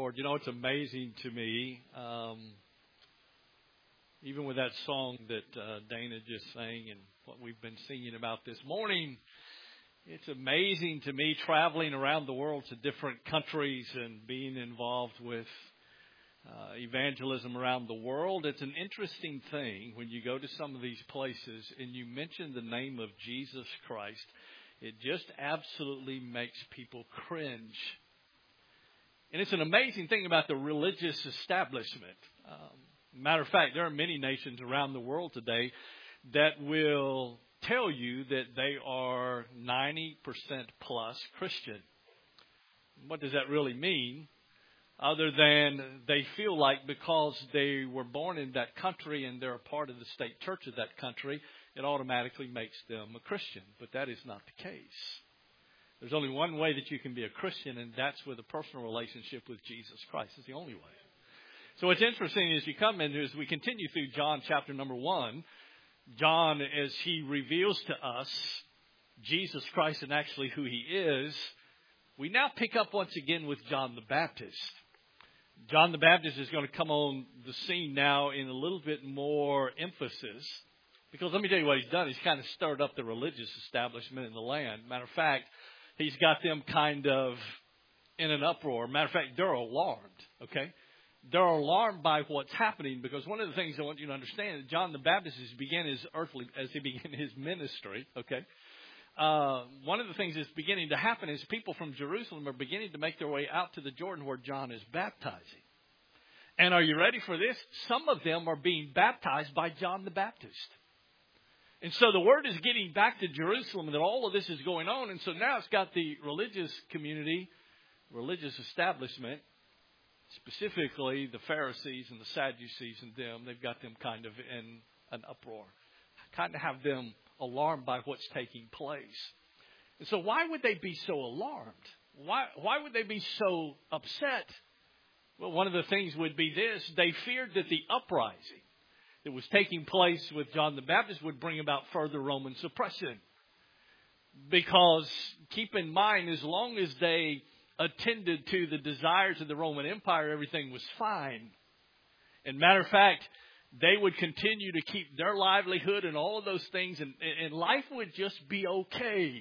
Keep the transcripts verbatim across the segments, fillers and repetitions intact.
Lord. You know, it's amazing to me, um, even with that song that uh, Dana just sang and what we've been singing about this morning, it's amazing to me traveling around the world to different countries and being involved with uh, evangelism around the world. It's an interesting thing when you go to some of these places and you mention the name of Jesus Christ. It just absolutely makes people cringe. And it's an amazing thing about the religious establishment. Um, matter of fact, there are many nations around the world today that will tell you that they are ninety percent plus Christian. What does that really mean? Other than they feel like because they were born in that country and they're a part of the state church of that country, it automatically makes them a Christian. But that is not the case. There's only one way that you can be a Christian, and that's with a personal relationship with Jesus Christ. It's the only way. So what's interesting is you come in, as we continue through John chapter number one, John, as he reveals to us Jesus Christ and actually who he is, we now pick up once again with John the Baptist. John the Baptist is going to come on the scene now in a little bit more emphasis. Because let me tell you what he's done. He's kind of stirred up the religious establishment in the land. Matter of fact, he's got them kind of in an uproar. Matter of fact, they're alarmed, okay? They're alarmed by what's happening because one of the things I want you to understand is John the Baptist as he began his earthly, as he began his ministry, okay? Uh, one of the things that's beginning to happen is people from Jerusalem are beginning to make their way out to the Jordan where John is baptizing. And are you ready for this? Some of them are being baptized by John the Baptist. And so the word is getting back to Jerusalem that all of this is going on. And so now it's got the religious community, religious establishment, specifically the Pharisees and the Sadducees and them. They've got them kind of in an uproar, kind of have them alarmed by what's taking place. And so why would they be so alarmed? Why, why would they be so upset? Well, one of the things would be this. They feared that the uprising that was taking place with John the Baptist would bring about further Roman suppression. Because keep in mind, as long as they attended to the desires of the Roman Empire, everything was fine. And matter of fact, they would continue to keep their livelihood and all of those things, and, and life would just be okay.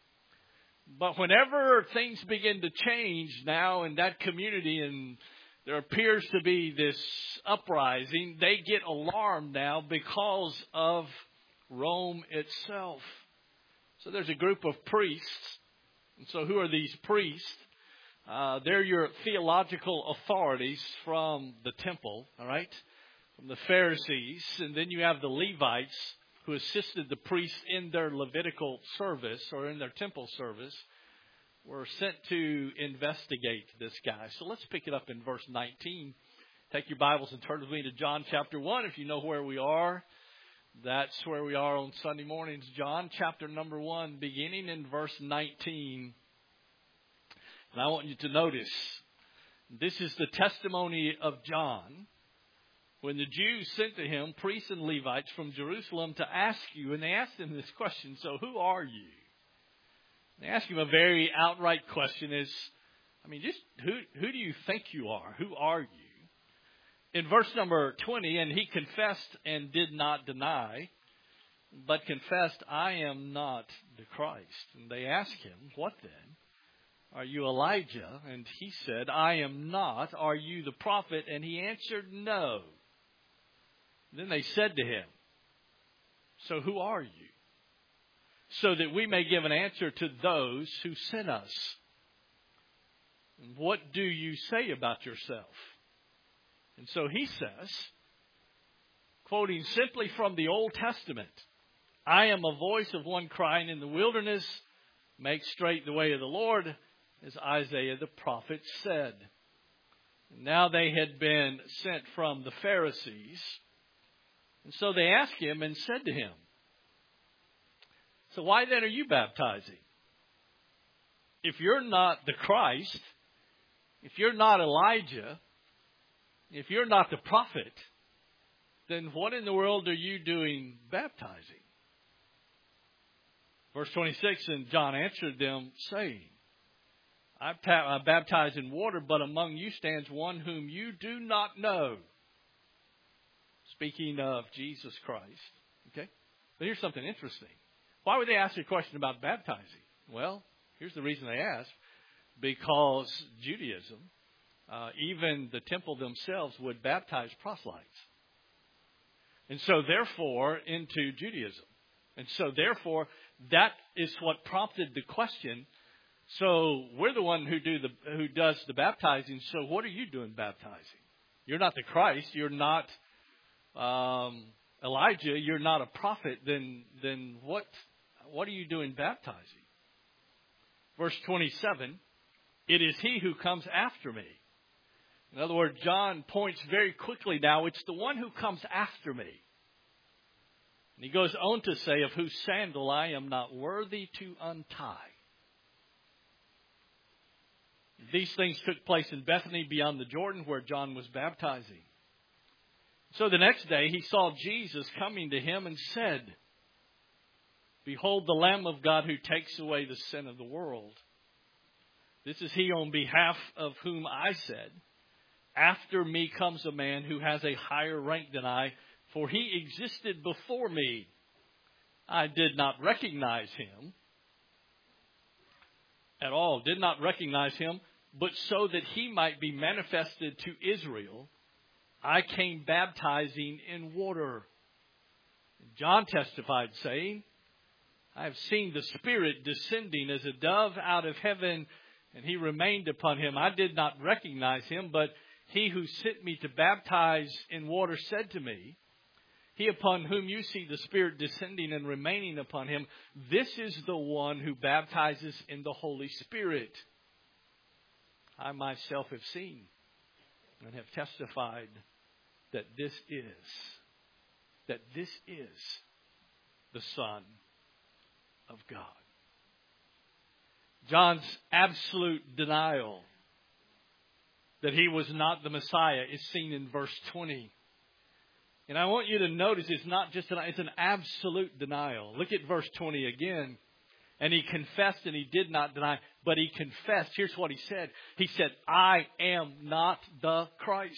But whenever things begin to change now in that community and there appears to be this uprising, they get alarmed now because of Rome itself. So there's a group of priests. And so who are these priests? Uh, they're your theological authorities from the temple, all right, from the Pharisees. And then you have the Levites who assisted the priests in their Levitical service or in their temple service. Were sent to investigate this guy. So let's pick it up in verse nineteen. Take your Bibles and turn with me to John chapter one. If you know where we are, that's where we are on Sunday mornings. John chapter number one, beginning in verse nineteen. And I want you to notice, this is the testimony of John when the Jews sent to him priests and Levites from Jerusalem to ask you. And they asked him this question, so who are you? They ask him a very outright question is, I mean, just who who do you think you are? Who are you? In verse number twenty, and he confessed and did not deny, but confessed, I am not the Christ. And they asked him, what then? Are you Elijah? And he said, I am not. Are you the prophet? And he answered, no. Then they said to him, so who are you? So that we may give an answer to those who sent us. And what do you say about yourself? And so he says, quoting simply from the Old Testament, I am a voice of one crying in the wilderness, make straight the way of the Lord, as Isaiah the prophet said. And now they had been sent from the Pharisees. And so they asked him and said to him, so why then are you baptizing? If you're not the Christ, if you're not Elijah, if you're not the prophet, then what in the world are you doing baptizing? Verse twenty-six, and John answered them, saying, I, I baptize in water, but among you stands one whom you do not know. Speaking of Jesus Christ. Okay? But here's something interesting. Why would they ask a question about baptizing? Well, here's the reason they asked. Because Judaism, uh, even the temple themselves, would baptize proselytes. And so, therefore, into Judaism. And so, therefore, that is what prompted the question. So, we're the one who do the who does the baptizing. So, what are you doing baptizing? You're not the Christ. You're not um, Elijah. You're not a prophet. Then, then what? What are you doing baptizing? Verse twenty-seven. It is he who comes after me. In other words, John points very quickly now. It's the one who comes after me. And he goes on to say, of whose sandal I am not worthy to untie. These things took place in Bethany beyond the Jordan where John was baptizing. So the next day he saw Jesus coming to him and said, behold the Lamb of God who takes away the sin of the world. This is he on behalf of whom I said, after me comes a man who has a higher rank than I, for he existed before me. I did not recognize him at all, did not recognize him, but so that he might be manifested to Israel, I came baptizing in water. John testified, saying, I have seen the Spirit descending as a dove out of heaven, and he remained upon him. I did not recognize him, but he who sent me to baptize in water said to me, he upon whom you see the Spirit descending and remaining upon him, this is the one who baptizes in the Holy Spirit. I myself have seen and have testified that this is, that this is the Son of God. John's absolute denial that he was not the Messiah is seen in verse twenty. And I want you to notice it's not just an, it's an absolute denial. Look at verse twenty again. And he confessed and he did not deny, but he confessed. Here's what he said. He said, I am not the Christ.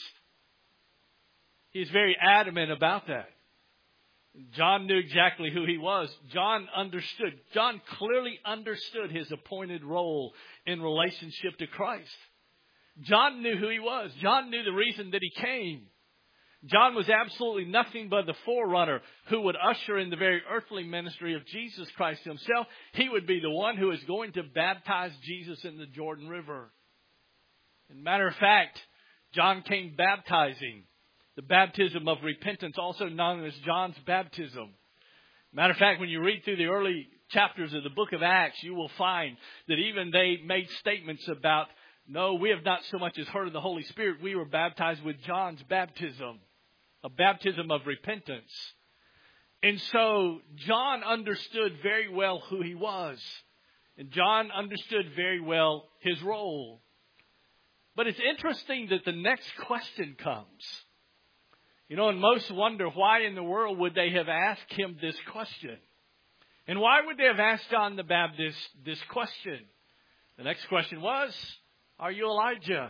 He's very adamant about that. John knew exactly who he was. John understood. John clearly understood his appointed role in relationship to Christ. John knew who he was. John knew the reason that he came. John was absolutely nothing but the forerunner who would usher in the very earthly ministry of Jesus Christ himself. He would be the one who is going to baptize Jesus in the Jordan River. As a matter of fact, John came baptizing. The baptism of repentance, also known as John's baptism. Matter of fact, when you read through the early chapters of the book of Acts, you will find that even they made statements about, no, we have not so much as heard of the Holy Spirit. We were baptized with John's baptism, a baptism of repentance. And so John understood very well who he was. And John understood very well his role. But it's interesting that the next question comes. You know, and most wonder why in the world would they have asked him this question? And why would they have asked John the Baptist this question? The next question was, are you Elijah?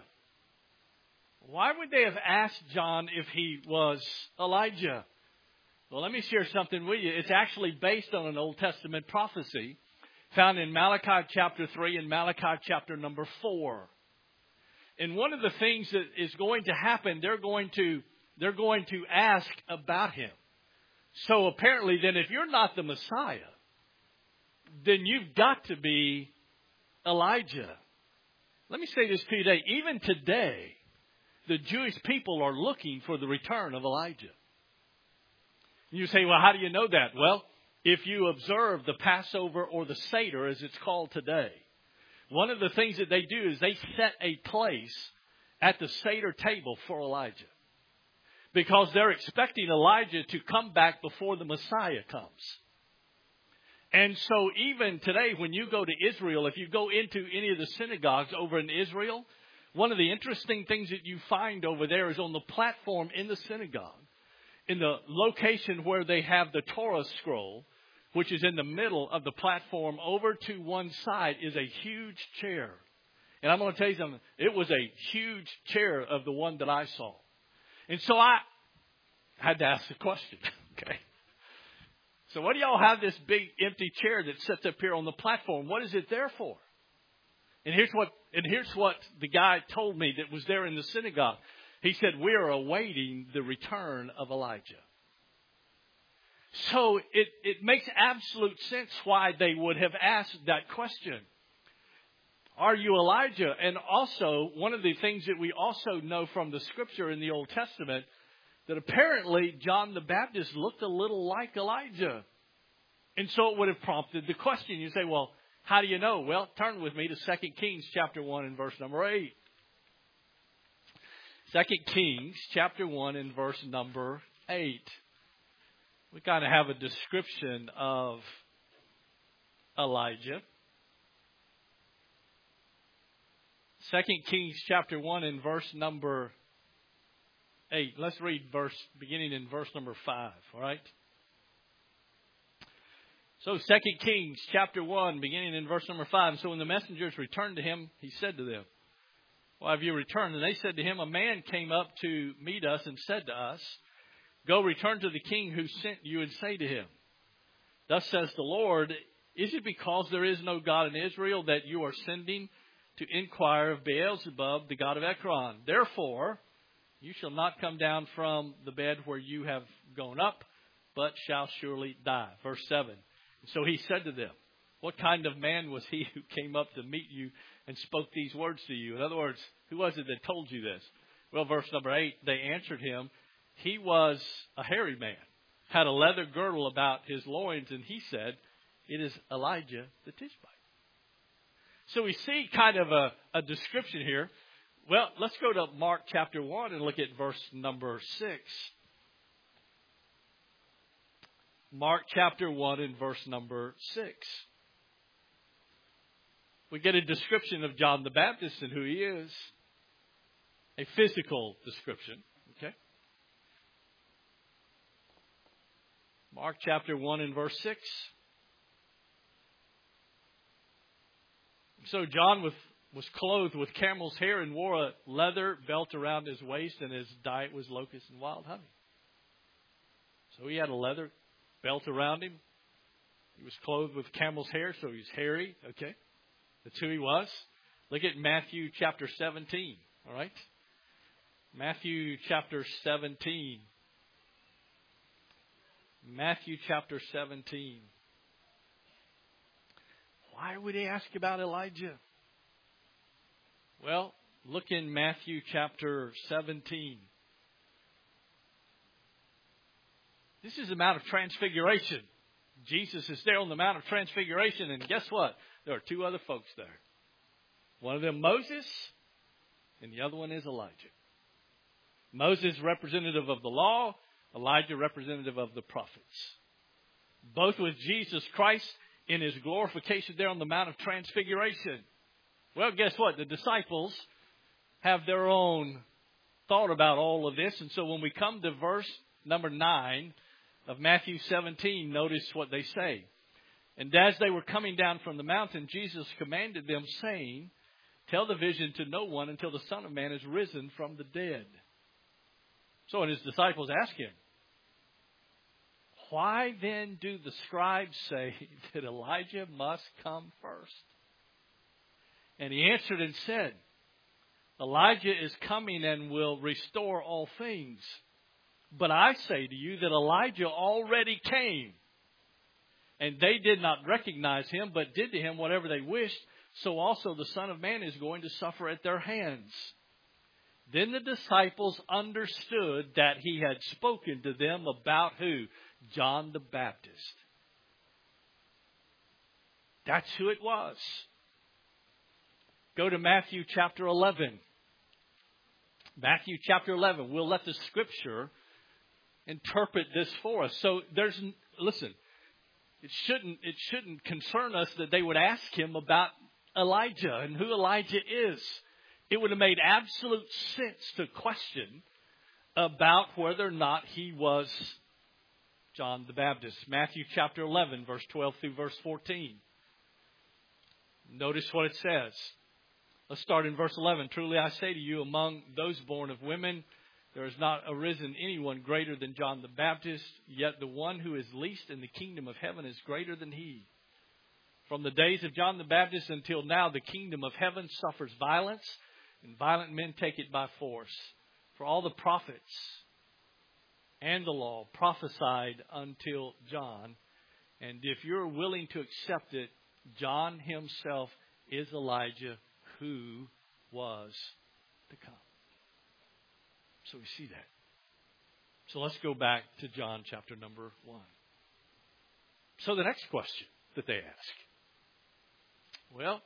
Why would they have asked John if he was Elijah? Well, let me share something with you. It's actually based on an Old Testament prophecy found in Malachi chapter three and Malachi chapter number four. And one of the things that is going to happen, they're going to They're going to ask about him. So apparently then if you're not the Messiah, then you've got to be Elijah. Let me say this to you today. Even today, the Jewish people are looking for the return of Elijah. You say, well, how do you know that? Well, if you observe the Passover or the Seder as it's called today, one of the things that they do is they set a place at the Seder table for Elijah. Because they're expecting Elijah to come back before the Messiah comes. And so even today, when you go to Israel, if you go into any of the synagogues over in Israel, one of the interesting things that you find over there is on the platform in the synagogue, in the location where they have the Torah scroll, which is in the middle of the platform, over to one side is a huge chair. And I'm going to tell you something. It was a huge chair of the one that I saw. And so I had to ask the question. Okay. So what do y'all have this big empty chair that sits up here on the platform? What is it there for? And here's what and here's what the guy told me that was there in the synagogue. He said, we are awaiting the return of Elijah. So it, it makes absolute sense why they would have asked that question. Are you Elijah? And also, one of the things that we also know from the scripture in the Old Testament, that apparently John the Baptist looked a little like Elijah. And so it would have prompted the question. You say, well, how do you know? Well, turn with me to Second Kings chapter one and verse number eight. Second Kings chapter one and verse number eight. We kind of have a description of Elijah. Second Kings chapter one and verse number eight. Let's read verse beginning in verse number five. All right. So Second Kings chapter one, beginning in verse number five. So when the messengers returned to him, he said to them, why have you returned? And they said to him, a man came up to meet us and said to us, go return to the king who sent you and say to him, thus says the Lord, is it because there is no God in Israel that you are sending to inquire of Beelzebub, the god of Ekron? Therefore, you shall not come down from the bed where you have gone up, but shall surely die. Verse seven. So he said to them, what kind of man was he who came up to meet you and spoke these words to you? In other words, who was it that told you this? Well, verse number eight, they answered him, he was a hairy man, had a leather girdle about his loins, and he said, it is Elijah the Tishbite. So we see kind of a, a description here. Well, let's go to Mark chapter one and look at verse number six. Mark chapter one and verse number six. We get a description of John the Baptist and who he is. A physical description. Okay. Mark chapter one and verse six. So John was, was clothed with camel's hair and wore a leather belt around his waist, and his diet was locusts and wild honey. So he had a leather belt around him. He was clothed with camel's hair, so he's hairy. Okay. That's who he was. Look at Matthew chapter seventeen. All right. Matthew chapter seventeen. Matthew chapter seventeen. Why would he ask about Elijah? Well, look in Matthew chapter seventeen. This is the Mount of Transfiguration. Jesus is there on the Mount of Transfiguration, and guess what? There are two other folks there. One of them Moses, and the other one is Elijah. Moses representative of the law, Elijah representative of the prophets. Both with Jesus Christ in his glorification there on the Mount of Transfiguration. Well, guess what? The disciples have their own thought about all of this. And so when we come to verse number nine of Matthew seventeen, notice what they say. And as they were coming down from the mountain, Jesus commanded them, saying, tell the vision to no one until the Son of Man is risen from the dead. So when his disciples asked him, why then do the scribes say that Elijah must come first? And he answered and said, Elijah is coming and will restore all things. But I say to you that Elijah already came. And they did not recognize him, but did to him whatever they wished. So also the Son of Man is going to suffer at their hands. Then the disciples understood that he had spoken to them about who? John the Baptist. That's who it was. Go to Matthew chapter eleven. Matthew chapter eleven. We'll let the scripture interpret this for us. So there's, listen, it shouldn't, it shouldn't concern us that they would ask him about Elijah and who Elijah is. It would have made absolute sense to question about whether or not he was John the Baptist. Matthew chapter eleven, verse twelve through verse fourteen. Notice what it says. Let's start in verse eleven. Truly I say to you, among those born of women, there has not arisen anyone greater than John the Baptist, yet the one who is least in the kingdom of heaven is greater than he. From the days of John the Baptist until now, the kingdom of heaven suffers violence, and violent men take it by force. For all the prophets and the law prophesied until John, and if you're willing to accept it, John himself is Elijah who was to come. So we see that. So let's go back to John chapter number one. So the next question that they ask. Well,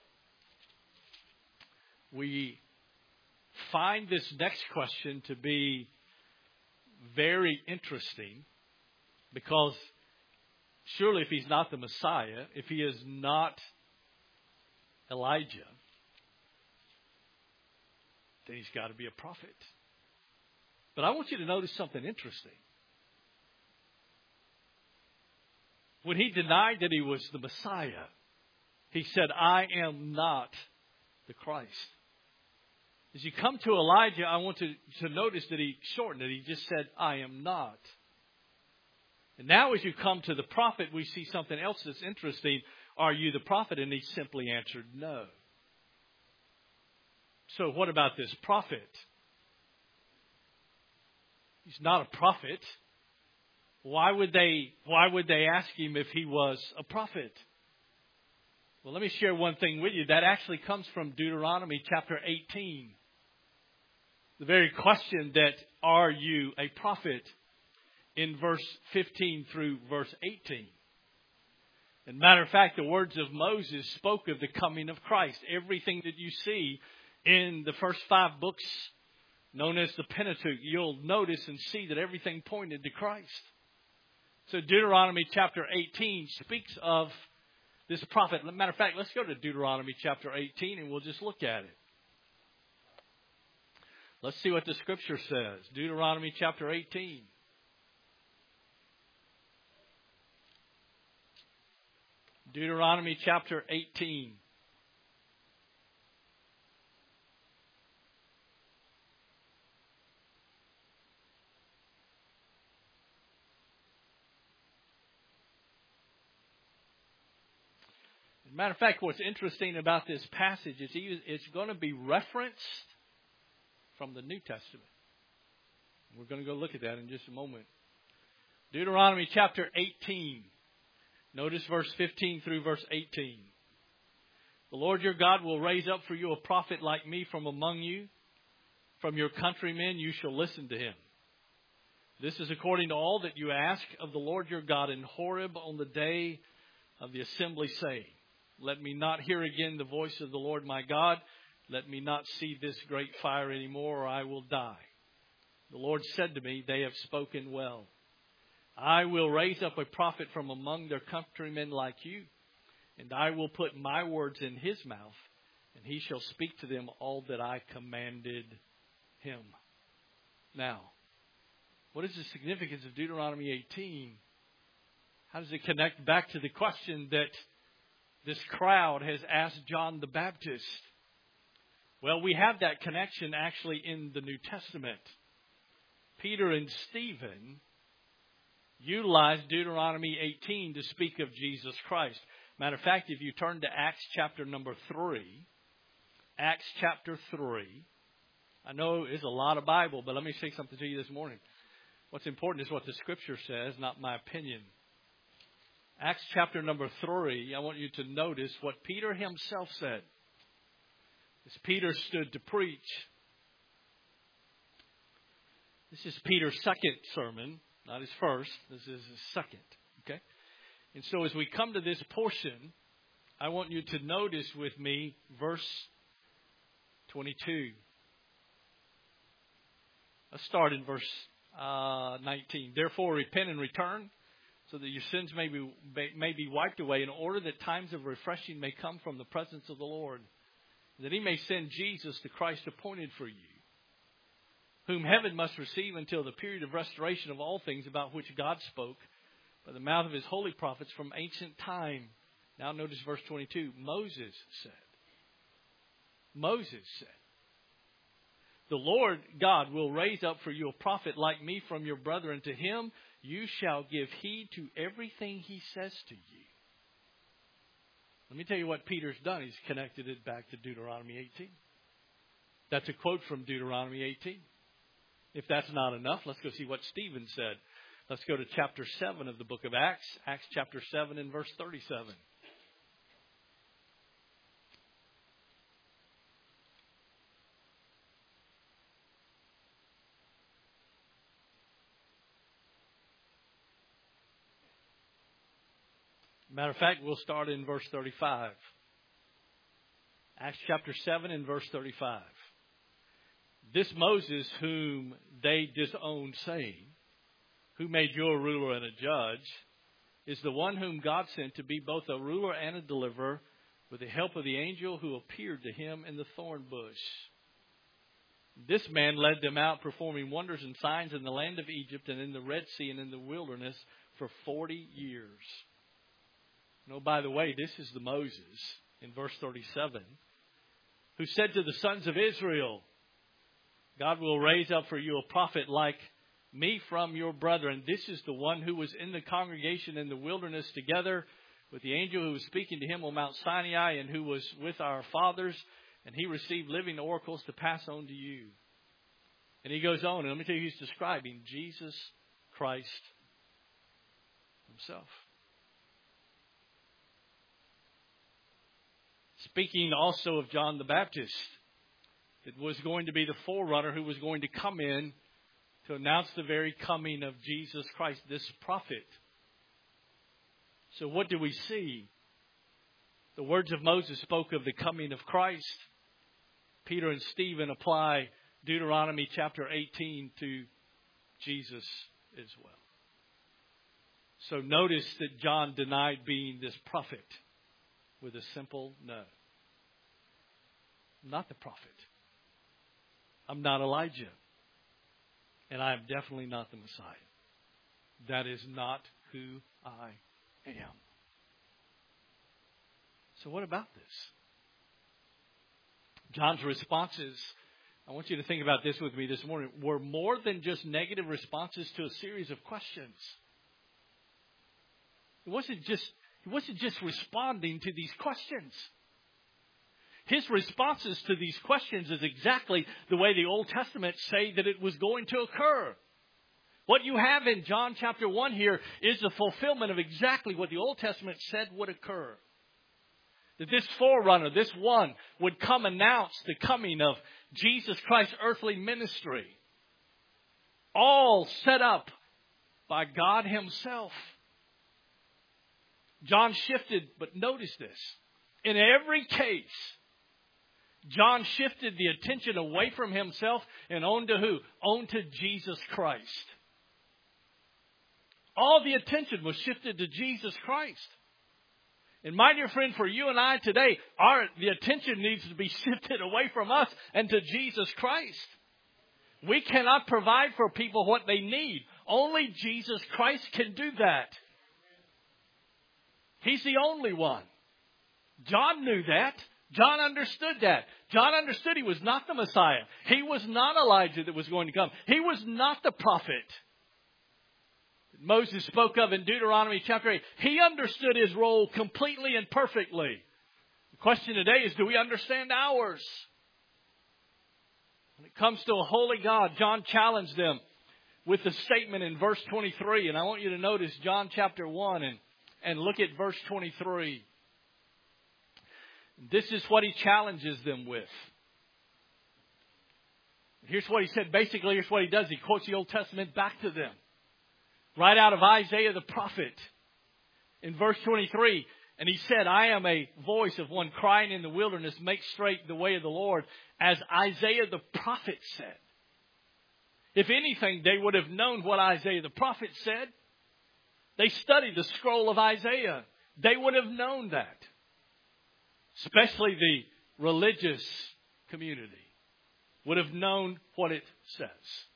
we find this next question to be very interesting because surely if he's not the Messiah, if he is not Elijah, then he's got to be a prophet. But I want you to notice something interesting. When he denied that he was the Messiah, he said, I am not the Christ. As you come to Elijah, I want to, to notice that he shortened it. He just said, I am not. And now as you come to the prophet, we see something else that's interesting. Are you the prophet? And he simply answered no. So what about this prophet? He's not a prophet. Why would they, why would they ask him if he was a prophet? Well, let me share one thing with you. That actually comes from Deuteronomy chapter eighteen. The very question that, are you a prophet? In verse fifteen through verse eighteen. As a matter of fact, the words of Moses spoke of the coming of Christ. Everything that you see in the first five books known as the Pentateuch, you'll notice and see that everything pointed to Christ. So Deuteronomy chapter eighteen speaks of this prophet. As a matter of fact, let's go to Deuteronomy chapter eighteen and we'll just look at it. Let's see what the scripture says. Deuteronomy chapter eighteen. Deuteronomy chapter eighteen. As a matter of fact, what's interesting about this passage is it's going to be referenced from the New Testament. We're going to go look at that in just a moment. Deuteronomy chapter eighteen. Notice verse fifteen through verse eighteen. The Lord your God will raise up for you a prophet like me from among you. From your countrymen you shall listen to him. This is according to all that you ask of the Lord your God in Horeb on the day of the assembly, saying, let me not hear again the voice of the Lord my God. Let me not see this great fire anymore, or I will die. The Lord said to me, they have spoken well. I will raise up a prophet from among their countrymen like you, and I will put my words in his mouth, and he shall speak to them all that I commanded him. Now, what is the significance of Deuteronomy eighteen? How does it connect back to the question that this crowd has asked John the Baptist? Well, we have that connection actually in the New Testament. Peter and Stephen utilized Deuteronomy eighteen to speak of Jesus Christ. Matter of fact, if you turn to Acts chapter number three, Acts chapter three, I know it's a lot of Bible, but let me say something to you this morning. What's important is what the Scripture says, not my opinion. Acts chapter number three, I want you to notice what Peter himself said. As Peter stood to preach. This is Peter's second sermon, not his first. This is his second. Okay? And so as we come to this portion, I want you to notice with me verse twenty-two. Let's start in verse uh, nineteen. Therefore repent and return, so that your sins may be, may be wiped away, in order that times of refreshing may come from the presence of the Lord, that he may send Jesus, the Christ appointed for you, whom heaven must receive until the period of restoration of all things, about which God spoke by the mouth of his holy prophets from ancient time. Now notice verse twenty-two. Moses said, Moses said. The Lord God will raise up for you a prophet like me from your brethren. To him you shall give heed to everything he says to you. Let me tell you what Peter's done. He's connected it back to Deuteronomy eighteen. That's a quote from Deuteronomy eighteen. If that's not enough, let's go see what Stephen said. Let's go to chapter seven of the book of Acts. Acts chapter seven and verse thirty-seven. Matter of fact, we'll start in verse thirty-five. Acts chapter seven and verse thirty-five. This Moses whom they disowned, saying, who made you a ruler and a judge, is the one whom God sent to be both a ruler and a deliverer, with the help of the angel who appeared to him in the thorn bush. This man led them out, performing wonders and signs in the land of Egypt and in the Red Sea and in the wilderness for forty years. No, by the way, this is the Moses in verse thirty-seven who said to the sons of Israel, God will raise up for you a prophet like me from your brethren. This is the one who was in the congregation in the wilderness together with the angel who was speaking to him on Mount Sinai and who was with our fathers. And he received living oracles to pass on to you. And he goes on, and let me tell you, he's describing Jesus Christ himself. Speaking also of John the Baptist, it was going to be the forerunner who was going to come in to announce the very coming of Jesus Christ, this prophet. So what do we see? The words of Moses spoke of the coming of Christ. Peter and Stephen apply Deuteronomy chapter eighteen to Jesus as well. So notice that John denied being this prophet with a simple no. I'm not the prophet. I'm not Elijah. And I am definitely not the Messiah. That is not who I am. So what about this? John's responses, I want you to think about this with me this morning, were more than just negative responses to a series of questions. It wasn't just, he wasn't just responding to these questions. His responses to these questions is exactly the way the Old Testament say that it was going to occur. What you have in John chapter one here is the fulfillment of exactly what the Old Testament said would occur. That this forerunner, this one, would come announce the coming of Jesus Christ's earthly ministry. All set up by God himself. John shifted, but notice this. In every case, John shifted the attention away from himself and on to who? On to Jesus Christ. All the attention was shifted to Jesus Christ. And my dear friend, for you and I today, our the attention needs to be shifted away from us and to Jesus Christ. We cannot provide for people what they need. Only Jesus Christ can do that. He's the only one. John knew that. John understood that. John understood he was not the Messiah. He was not Elijah that was going to come. He was not the prophet Moses spoke of in Deuteronomy chapter eight. He understood his role completely and perfectly. The question today is, do we understand ours? When it comes to a holy God, John challenged them with the statement in verse twenty-three. And I want you to notice John chapter one and, and look at verse twenty-three. This is what he challenges them with. Here's what he said. Basically, here's what he does. He quotes the Old Testament back to them. Right out of Isaiah the prophet. In verse twenty-three. And he said, I am a voice of one crying in the wilderness, make straight the way of the Lord. As Isaiah the prophet said. If anything, they would have known what Isaiah the prophet said. They studied the scroll of Isaiah. They would have known that. Especially the religious community would have known what it says.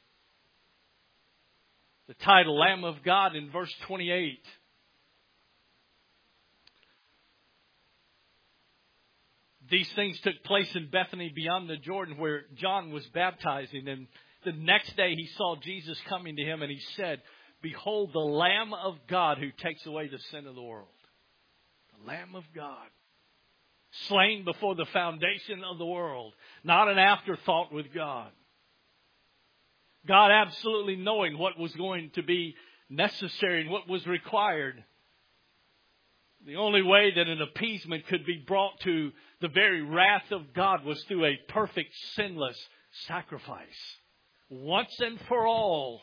The title, Lamb of God, in verse twenty-eight. These things took place in Bethany beyond the Jordan where John was baptizing. And the next day he saw Jesus coming to him and he said, "Behold, the Lamb of God who takes away the sin of the world." The Lamb of God. Slain before the foundation of the world. Not an afterthought with God. God absolutely knowing what was going to be necessary and what was required. The only way that an appeasement could be brought to the very wrath of God was through a perfect, sinless sacrifice. Once and for all.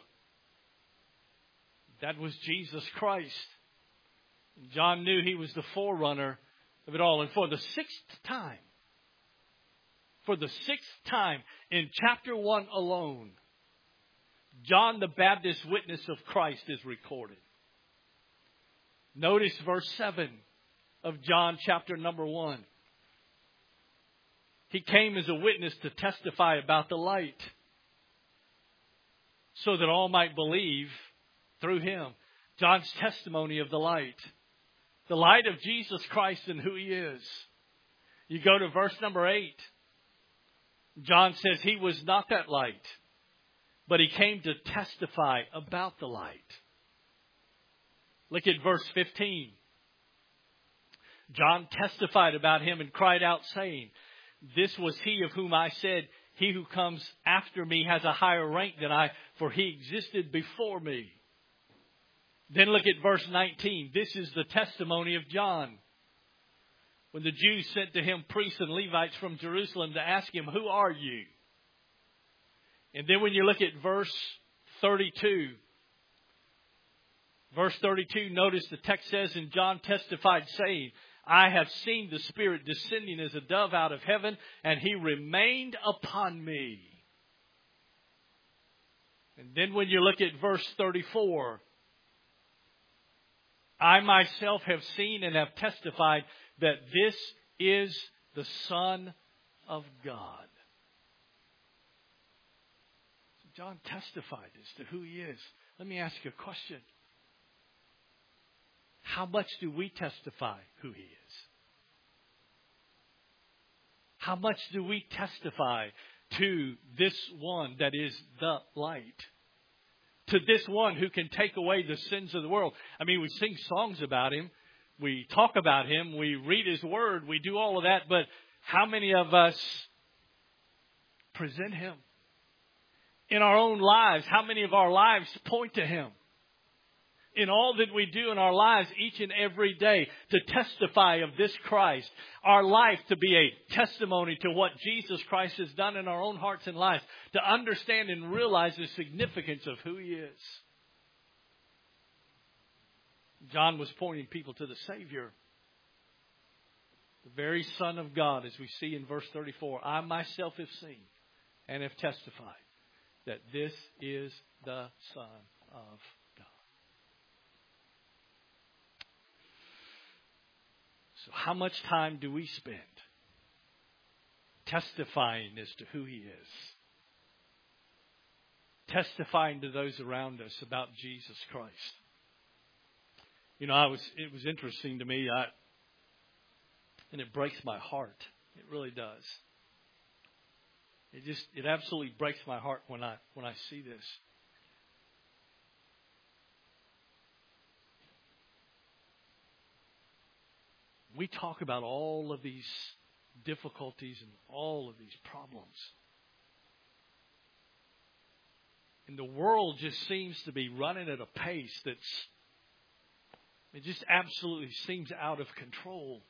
That was Jesus Christ. John knew he was the forerunner of it all. And for the sixth time, for the sixth time in chapter one alone, John the Baptist's witness of Christ is recorded. Notice verse seven of John chapter number one. He came as a witness to testify about the light, so that all might believe through him. John's testimony of the light. The light of Jesus Christ and who he is. You go to verse number eight. John says he was not that light, but he came to testify about the light. Look at verse fifteen. John testified about him and cried out saying, "This was he of whom I said, he who comes after me has a higher rank than I, for he existed before me." Then look at verse nineteen. This is the testimony of John. When the Jews sent to him priests and Levites from Jerusalem to ask him, "Who are you?" And then when you look at verse thirty-two. Verse thirty-two, notice the text says, "And John testified saying, I have seen the Spirit descending as a dove out of heaven, and he remained upon me." And then when you look at verse thirty-four, "I myself have seen and have testified that this is the Son of God." So John testified as to who he is. Let me ask you a question. How much do we testify who he is? How much do we testify to this one that is the light? To this one who can take away the sins of the world. I mean, we sing songs about him. We talk about him. We read his word. We do all of that. But how many of us present him? In our own lives, how many of our lives point to him? In all that we do in our lives each and every day to testify of this Christ. Our life to be a testimony to what Jesus Christ has done in our own hearts and lives. To understand and realize the significance of who he is. John was pointing people to the Savior. The very Son of God, as we see in verse thirty-four. "I myself have seen and have testified that this is the Son of God." So how much time do we spend testifying as to who he is? Testifying to those around us about Jesus Christ. You know, I was it was interesting to me, I, and it breaks my heart. It really does. It just it absolutely breaks my heart when I when I see this. We talk about all of these difficulties and all of these problems. And the world just seems to be running at a pace that's, it just absolutely seems out of control.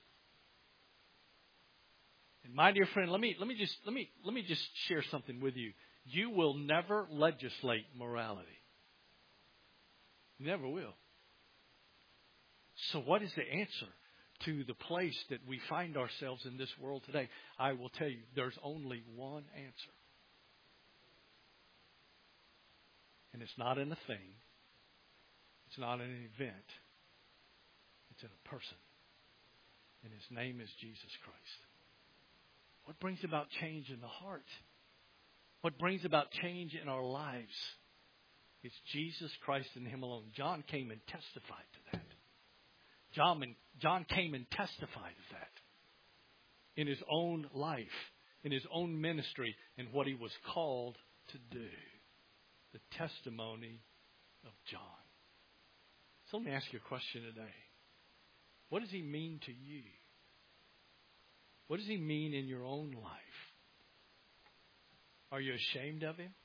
And my dear friend, let me let me just let me let me just share something with you. You will never legislate morality. You never will. So what is the answer to the place that we find ourselves in this world today? I will tell you, there's only one answer. And it's not in a thing. It's not in an event. It's in a person. And his name is Jesus Christ. What brings about change in the heart? What brings about change in our lives? It's Jesus Christ and him alone. John came and testified to that. John, and, John came and testified of that. in his own life, in his own ministry, and what he was called to do. The testimony of John. So let me ask you a question today. What does he mean to you? What does he mean in your own life? Are you ashamed of him?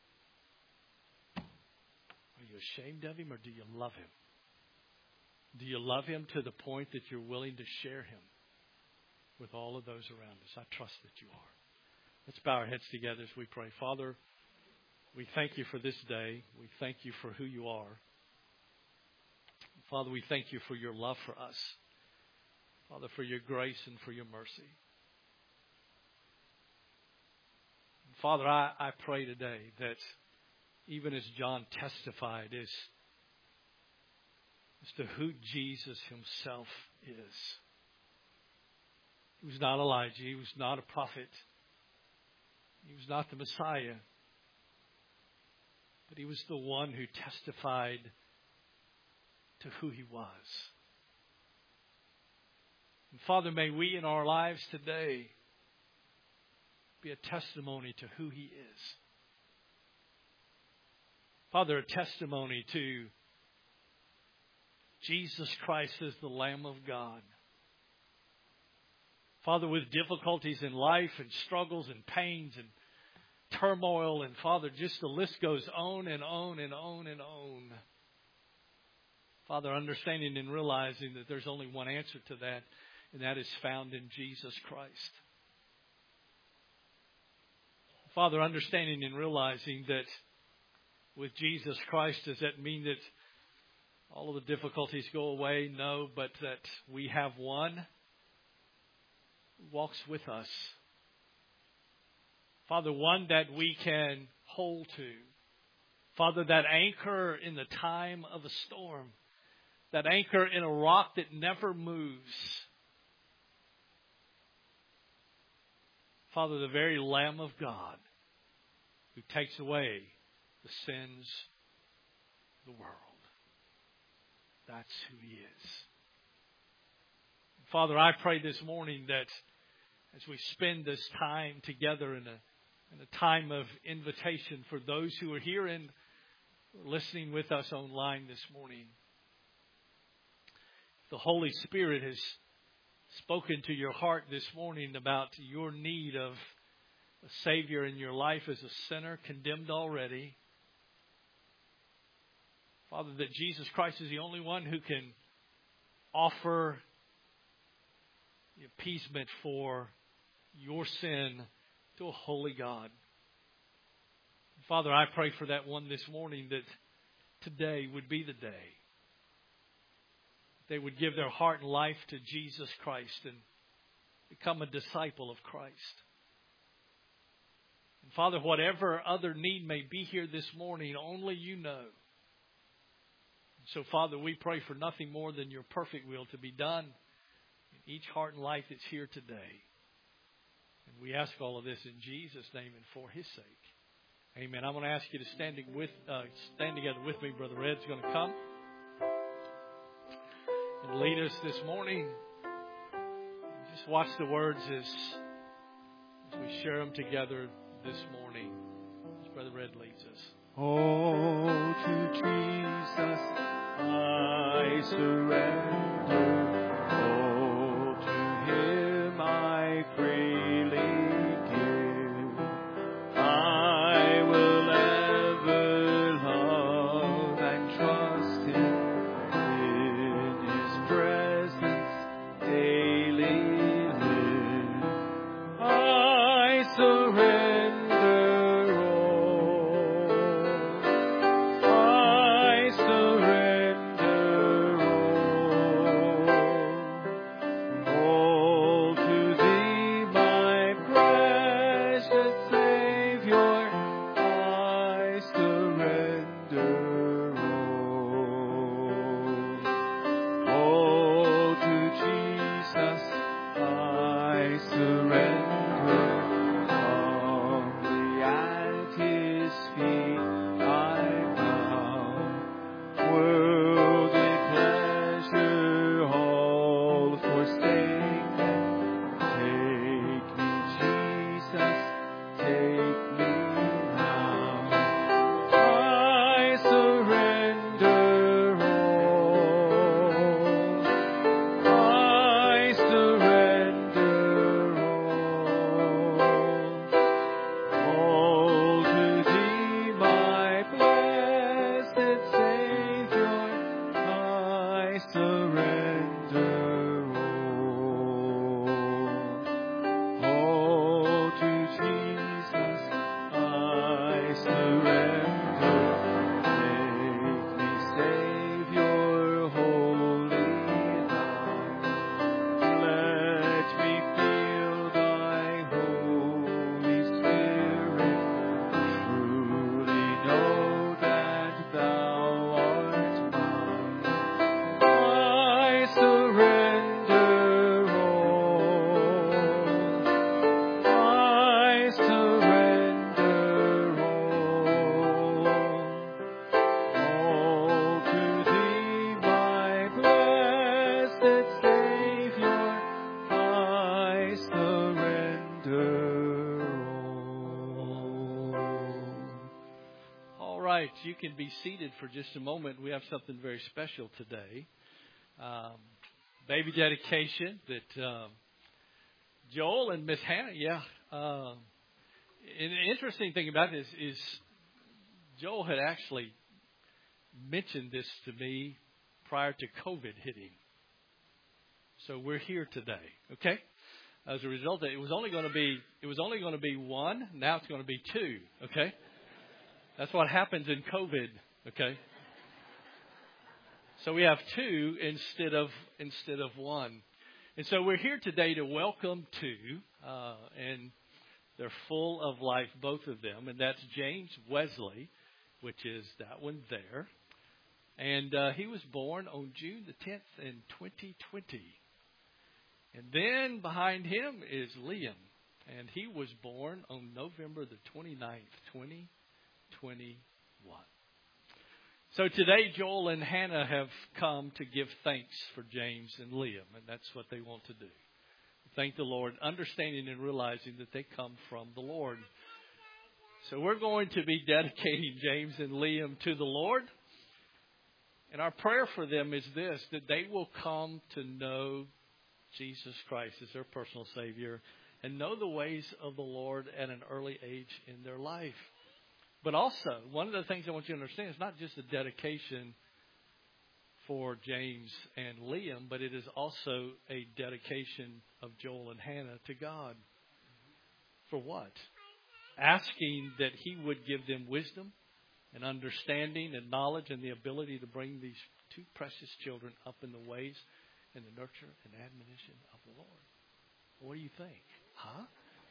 Are you ashamed of him, or do you love him? Do you love him to the point that you're willing to share him with all of those around us? I trust that you are. Let's bow our heads together as we pray. Father, we thank you for this day. We thank you for who you are. Father, we thank you for your love for us. Father, for your grace and for your mercy. Father, I, I pray today that even as John testified as, as to who Jesus himself is. He was not Elijah. He was not a prophet. He was not the Messiah. But he was the one who testified to who he was. And Father, may we in our lives today be a testimony to who he is. Father, a testimony to Jesus Christ as the Lamb of God. Father, with difficulties in life and struggles and pains and turmoil, and Father, just the list goes on and on and on and on. Father, understanding and realizing that there's only one answer to that, and that is found in Jesus Christ. Father, understanding and realizing that with Jesus Christ, does that mean that all of the difficulties go away? No, but that we have one who walks with us. Father, one that we can hold to. Father, that anchor in the time of a storm. That anchor in a rock that never moves. Father, the very Lamb of God who takes away the sins of the world. That's who he is. Father, I pray this morning that as we spend this time together in a, in a time of invitation for those who are here and listening with us online this morning, the Holy Spirit has spoken to your heart this morning about your need of a Savior in your life as a sinner condemned already. Father, that Jesus Christ is the only one who can offer the appeasement for your sin to a holy God. Father, I pray for that one this morning, that today would be the day they would give their heart and life to Jesus Christ and become a disciple of Christ. And Father, whatever other need may be here this morning, only you know. So, Father, we pray for nothing more than your perfect will to be done in each heart and life that's here today. And we ask all of this in Jesus' name and for his sake. Amen. I'm going to ask you to stand, with, uh, stand together with me. Brother Ed's going to come and lead us this morning. Just watch the words as, as we share them together this morning as Brother Ed leads us. Oh, to Jesus I surrender. Oh, to him I freely give. I will ever love and trust him. In his presence daily live. I surrender. I surrender all. right, you can be seated for just a moment. We have something very special today. Um, baby dedication that um, Joel and Miss Hannah, yeah. Um, and the interesting thing about this is Joel had actually mentioned this to me prior to COVID hitting. So we're here today, okay? As a result, it was only going to be it was only going to be one. Now it's going to be two, okay? That's what happens in COVID, okay? So we have two instead of instead of one. And so we're here today to welcome two, uh, and they're full of life, both of them. And that's James Wesley, which is that one there. And uh, he was born on June the tenth in twenty twenty. And then behind him is Liam, and he was born on November the twenty-ninth, twenty twenty-one. So today, Joel and Hannah have come to give thanks for James and Liam, and that's what they want to do. Thank the Lord, understanding and realizing that they come from the Lord. So we're going to be dedicating James and Liam to the Lord. And our prayer for them is this, that they will come to know Jesus Christ as their personal Savior and know the ways of the Lord at an early age in their life. But also, one of the things I want you to understand is not just a dedication for James and Liam, but it is also a dedication of Joel and Hannah to God. For what? Asking that He would give them wisdom and understanding and knowledge and the ability to bring these two precious children up in the ways and the nurture and admonition of the Lord. What do you think? Huh?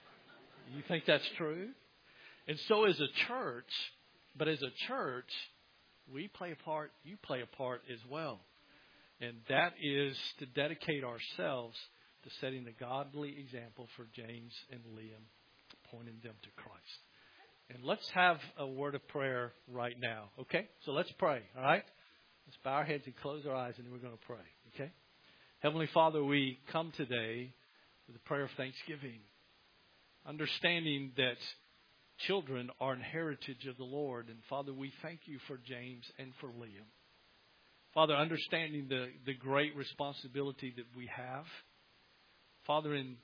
You think that's true? And so as a church, but as a church, we play a part, you play a part as well. And that is to dedicate ourselves to setting a godly example for James and Liam, pointing them to Christ. And let's have a word of prayer right now, okay? So let's pray, all right? Let's bow our heads and close our eyes, and then we're going to pray, okay? Heavenly Father, we come today with a prayer of thanksgiving, understanding that children are an heritage of the Lord. And Father, we thank you for James and for Liam. Father, understanding the, the great responsibility that we have. Father, in,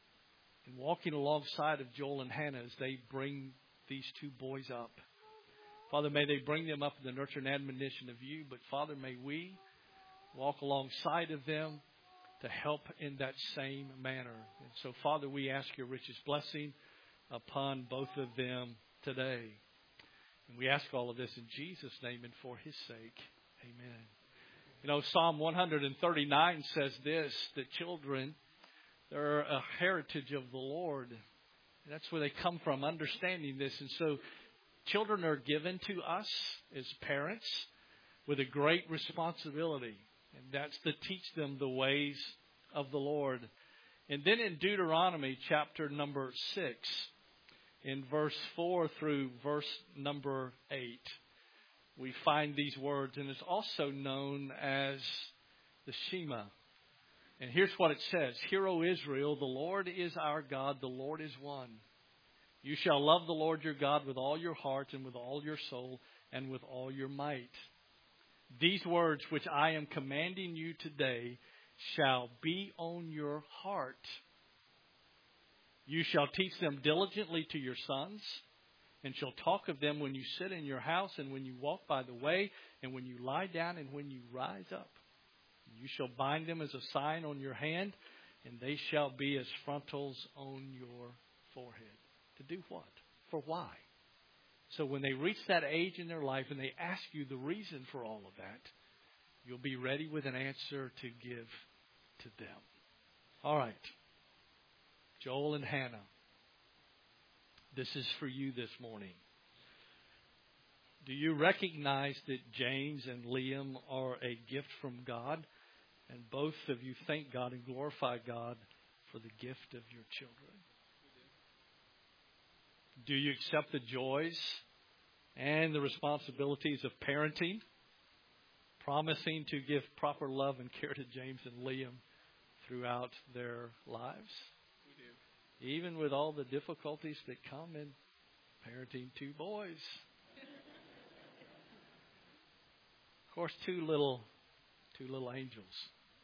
in walking alongside of Joel and Hannah as they bring these two boys up. Father, may they bring them up in the nurture and admonition of you. But Father, may we walk alongside of them to help in that same manner. And so, Father, we ask your richest blessing upon both of them today. And we ask all of this in Jesus' name and for His sake. Amen. You know, Psalm one thirty-nine says this, that children, they're a heritage of the Lord. And that's where they come from, understanding this. And so children are given to us as parents with a great responsibility. And that's to teach them the ways of the Lord. And then in Deuteronomy chapter number six, in verse four through verse number eight, we find these words, and it's also known as the Shema. And here's what it says. Hear, O Israel, the Lord is our God, the Lord is one. You shall love the Lord your God with all your heart and with all your soul and with all your might. These words which I am commanding you today shall be on your heart. You shall teach them diligently to your sons, and shall talk of them when you sit in your house, and when you walk by the way, and when you lie down, and when you rise up. You shall bind them as a sign on your hand, and they shall be as frontals on your forehead. To do what? For why? So when they reach that age in their life and they ask you the reason for all of that, you'll be ready with an answer to give to them. All right. Joel and Hannah, this is for you this morning. Do you recognize that James and Liam are a gift from God? And both of you thank God and glorify God for the gift of your children. Do you accept the joys and the responsibilities of parenting, promising to give proper love and care to James and Liam throughout their lives? We do. Even with all the difficulties that come in parenting two boys. Of course, two little, two little angels.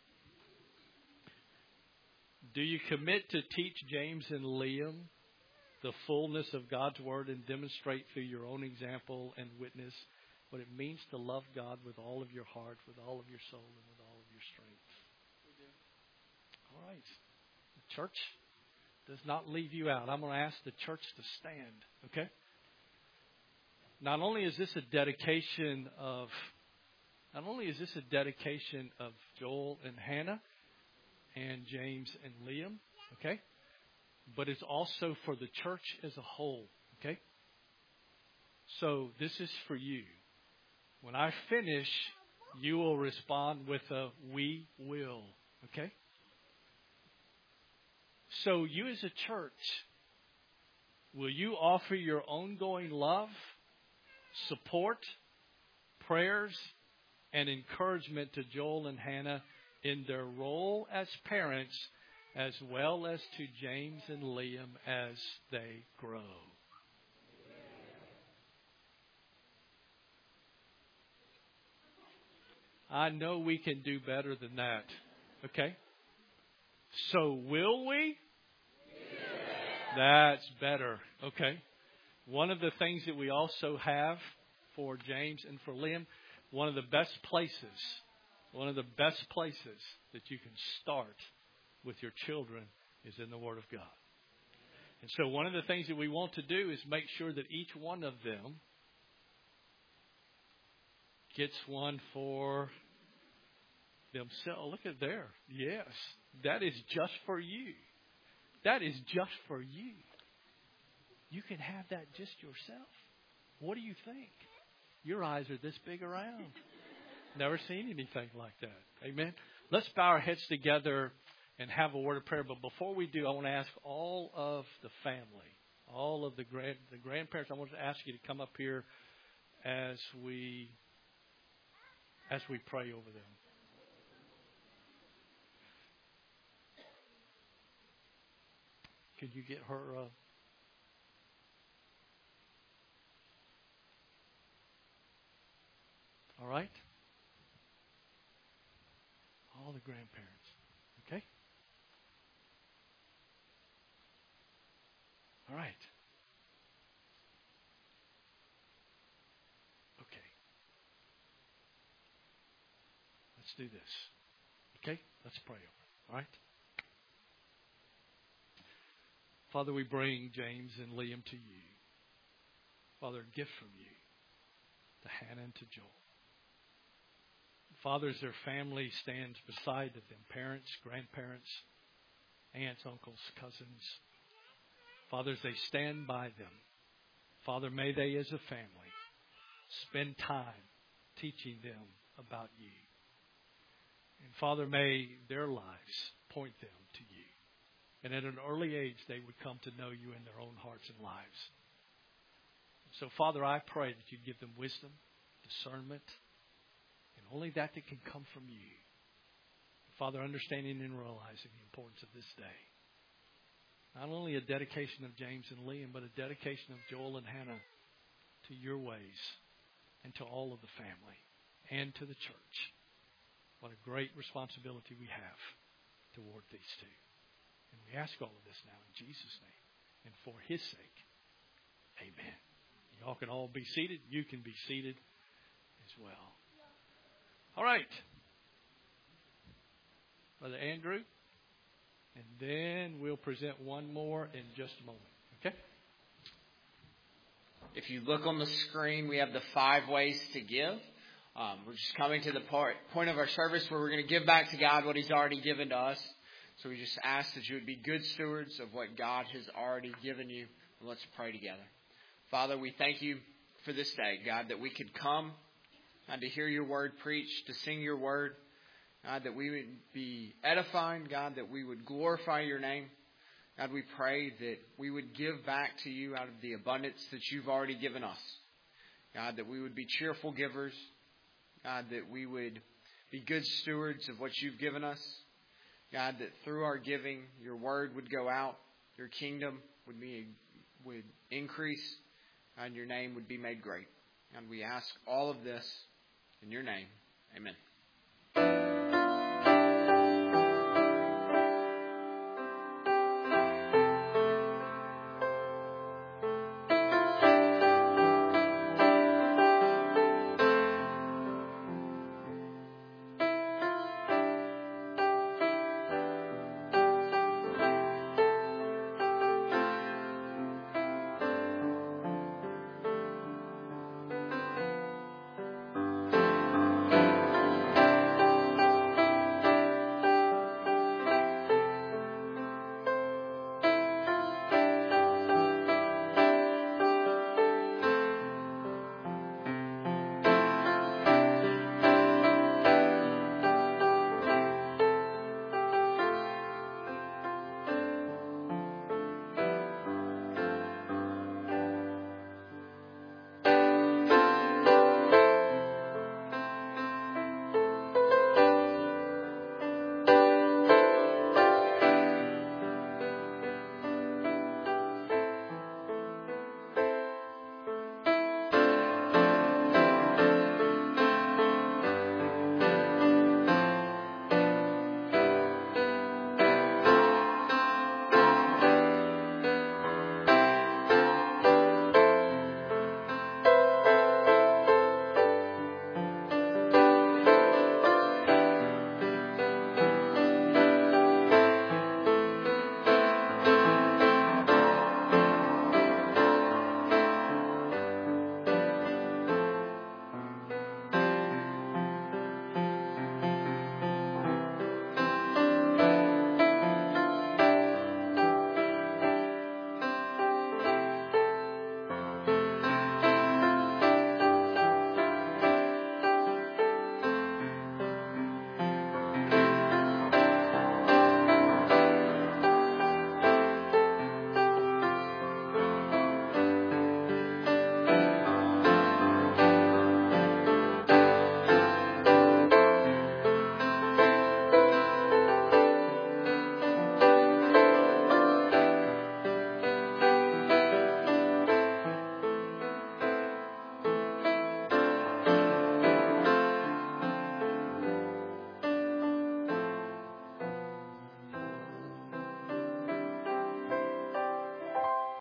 Do you commit to teach James and Liam the fullness of God's Word and demonstrate through your own example and witness what it means to love God with all of your heart, with all of your soul, and with all of your strength? We do. All right. The church does not leave you out. I'm going to ask the church to stand, okay? Not only is this a dedication of, not only is this a dedication of Joel and Hannah and James and Liam, okay? But it's also for the church as a whole, okay? So this is for you. When I finish, you will respond with a "we will," okay? So you as a church, will you offer your ongoing love, support, prayers, and encouragement to Joel and Hannah in their role as parents, as well as to James and Liam as they grow? I know we can do better than that. Okay? So will we? Yeah. That's better. Okay. One of the things that we also have for James and for Liam, one of the best places, one of the best places that you can start with your children is in the Word of God. And so one of the things that we want to do is make sure that each one of them gets one for themselves. Look at there. Yes. That is just for you. That is just for you. You can have that just yourself. What do you think? Your eyes are this big around. Never seen anything like that. Amen. Let's bow our heads together and have a word of prayer. But before we do, I want to ask all of the family, all of the grand the grandparents, I want to ask you to come up here as we as we pray over them. Could you get her? Uh, all right. All the grandparents. Okay. All right. Okay. Let's do this. Okay? Let's pray over it. All right? Father, we bring James and Liam to you. Father, a gift from you to Hannah and to Joel. Father, as their family stands beside them, parents, grandparents, aunts, uncles, cousins. Father, as they stand by them, Father, may they as a family spend time teaching them about you. And Father, may their lives point them to you. And at an early age, they would come to know you in their own hearts and lives. So, Father, I pray that you give them wisdom, discernment, and only that that can come from you. Father, understanding and realizing the importance of this day. Not only a dedication of James and Liam, but a dedication of Joel and Hannah to your ways and to all of the family and to the church. What a great responsibility we have toward these two. And we ask all of this now in Jesus' name and for his sake. Amen. Y'all can all be seated. You can be seated as well. All right. Brother Andrew. And then we'll present one more in just a moment. Okay? If you look on the screen, we have the five ways to give. Um, we're just coming to the part, point of our service where we're going to give back to God what he's already given to us. So we just ask that you would be good stewards of what God has already given you. And let's pray together. Father, we thank you for this day, God, that we could come and to hear your word preached, to sing your word. God, that we would be edifying, God, that we would glorify your name. God, we pray that we would give back to you out of the abundance that you've already given us. God, that we would be cheerful givers. God, that we would be good stewards of what you've given us. God, that through our giving, your word would go out, your kingdom would be would increase, and your name would be made great. And we ask all of this In your name, amen.